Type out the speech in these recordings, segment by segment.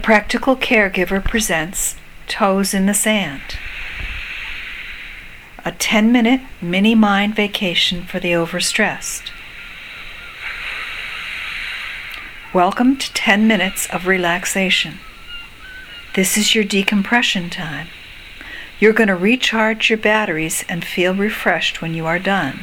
Practical Caregiver presents Toes in the Sand, a 10-minute mini mind vacation for the overstressed. Welcome to 10 minutes of relaxation. This is your decompression time. You're going to recharge your batteries and feel refreshed when you are done.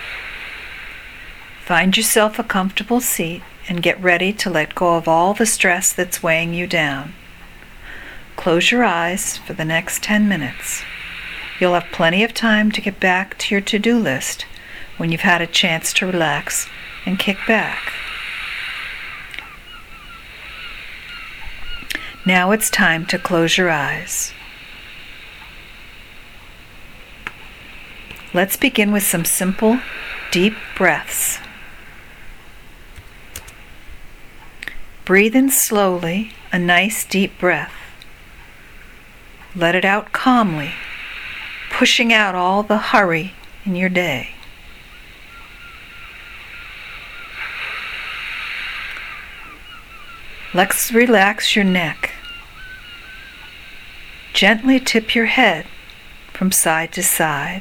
Find yourself a comfortable seat and get ready to let go of all the stress that's weighing you down. Close your eyes for the next 10 minutes. You'll have plenty of time to get back to your to-do list when you've had a chance to relax and kick back. Now it's time to close your eyes. Let's begin with some simple, deep breaths. Breathe in slowly, a nice deep breath. Let it out calmly, pushing out all the hurry in your day. Let's relax your neck. Gently tip your head from side to side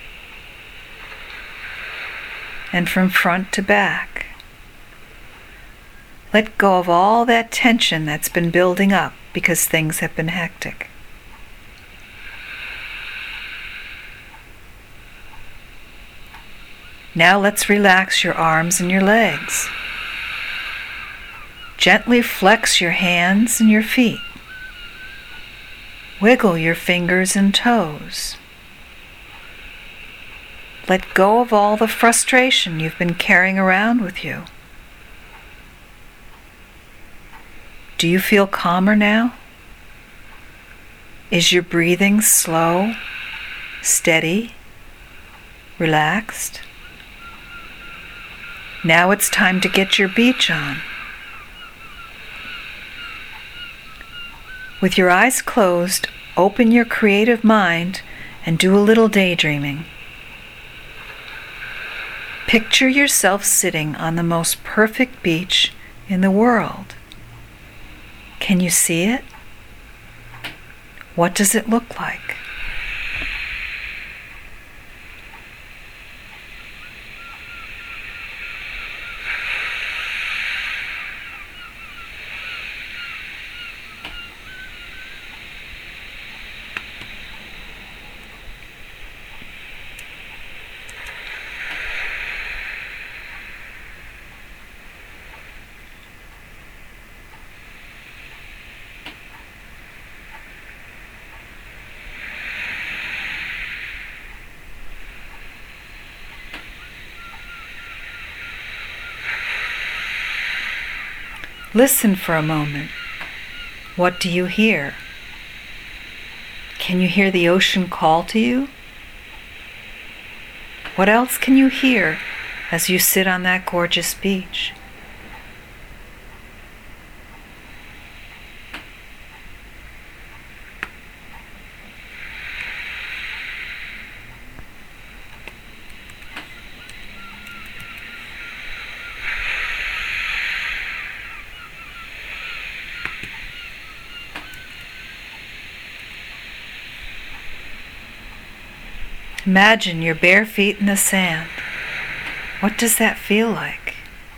and from front to back. Let go of all that tension that's been building up because things have been hectic. Now let's relax your arms and your legs. Gently flex your hands and your feet. Wiggle your fingers and toes. Let go of all the frustration you've been carrying around with you. Do you feel calmer now? Is your breathing slow, steady, relaxed? Now it's time to get your beach on. With your eyes closed, open your creative mind and do a little daydreaming. Picture yourself sitting on the most perfect beach in the world. Can you see it? What does it look like? Listen for a moment. What do you hear? Can you hear the ocean call to you? What else can you hear as you sit on that gorgeous beach? Imagine your bare feet in the sand. What does that feel like?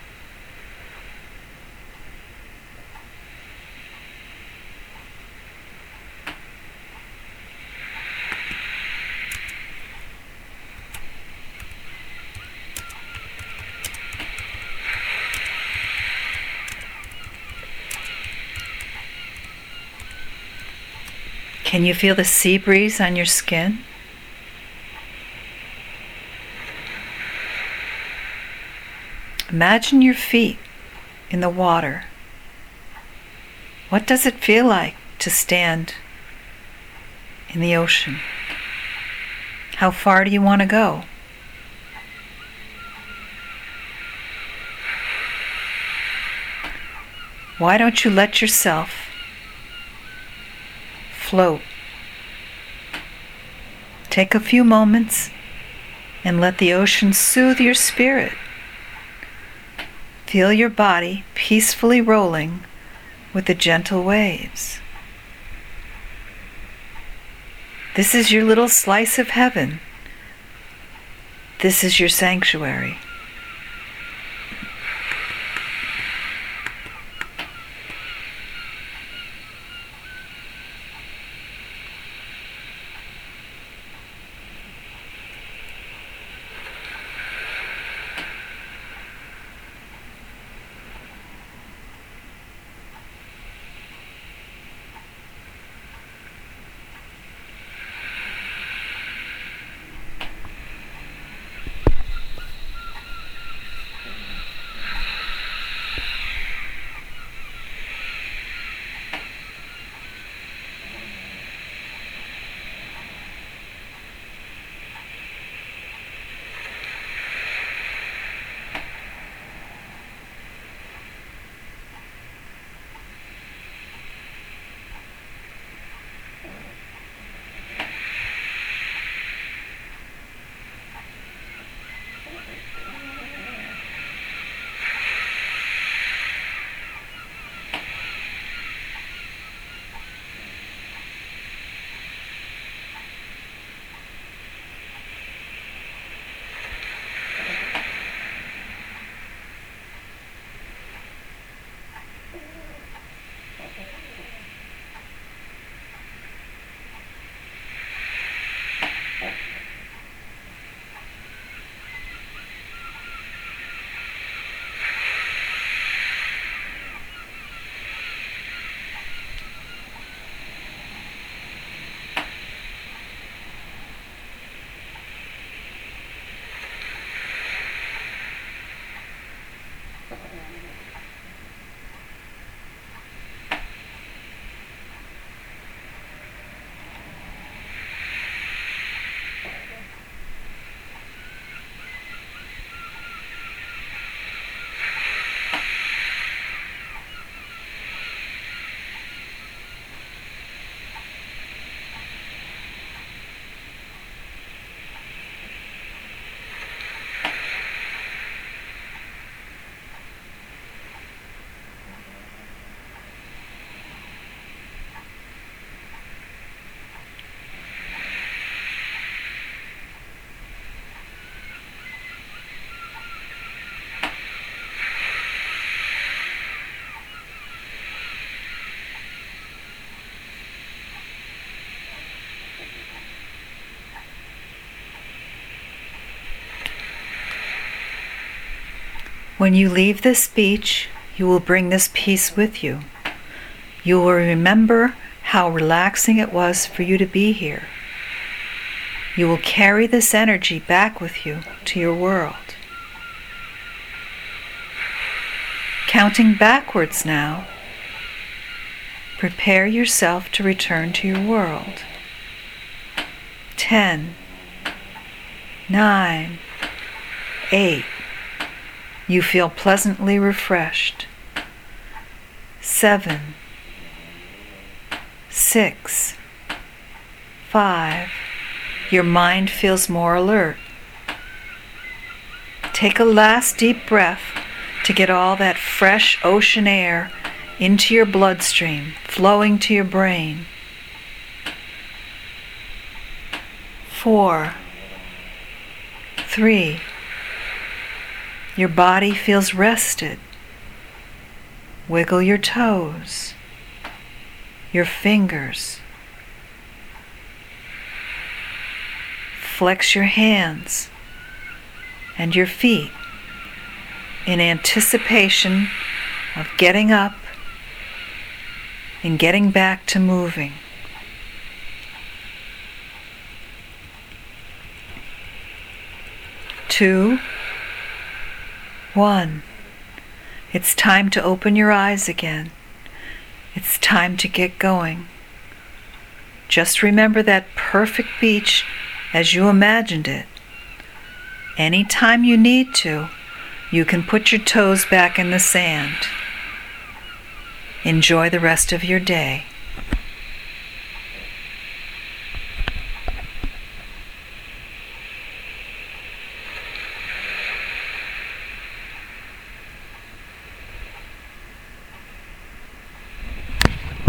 Can you feel the sea breeze on your skin? Imagine your feet in the water. What does it feel like to stand in the ocean? How far do you want to go? Why don't you let yourself float? Take a few moments and let the ocean soothe your spirit. Feel your body peacefully rolling with the gentle waves. This is your little slice of heaven. This is your sanctuary. When you leave this beach, you will bring this peace with you. You will remember how relaxing it was for you to be here. You will carry this energy back with you to your world. Counting backwards now, prepare yourself to return to your world. 10, 9, 8. You feel pleasantly refreshed. 7, 6, 5. Your mind feels more alert. Take a last deep breath to get all that fresh ocean air into your bloodstream, flowing to your brain. 4, 3. Your body feels rested. Wiggle your toes, your fingers. Flex your hands and your feet in anticipation of getting up and getting back to moving. 2, 1. It's time to open your eyes again. It's time to get going. Just remember that perfect beach as you imagined it. Anytime you need to, you can put your toes back in the sand. Enjoy the rest of your day.